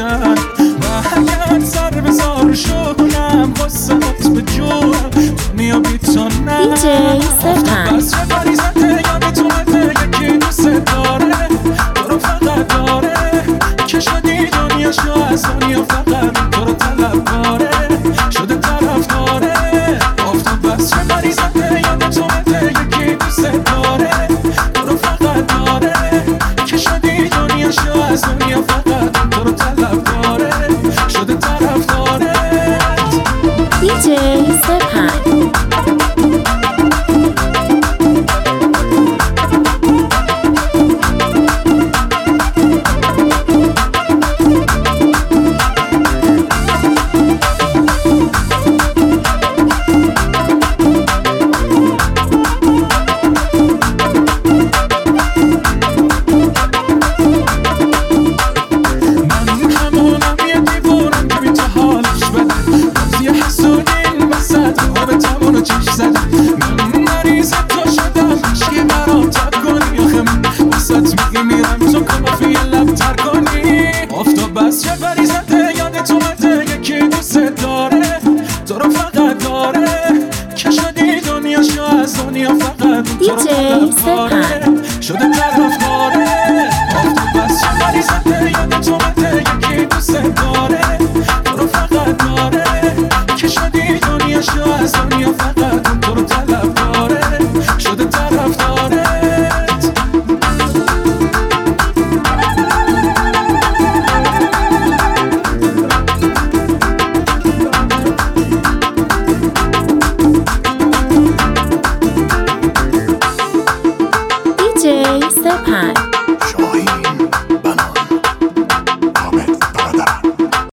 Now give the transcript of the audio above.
باشن و اگر سر به زار شونم واسه به جونم دنیا بی تو نه بس یه پریزنده یاد تو مده یکی دوست داره تو رو فقط داره که شدی دنیاشو از دنیا فقط تو رو طلب داره شده طرف داره آفتاب بس یه پریزنده یاد تو مده یکی دوست داره تو رو فقط داره که شدی دنیاشو از دنیا فقط تو رو طلب داره شده طرف داره DJ Sepan. بس یه پریزنده یاد تو مده یکی دوست داره تو رو فقط داره که شدی دنیاشو از دنیا فقط تو رو طلب داره شده طرف داره آفتاب بس یه پریزنده یاد تو مده یکی دوست داره تو رو فقط داره که شدی دنیاشو از دنیا فقط تو رو طلب داره شده طرف داره DJ Sepan.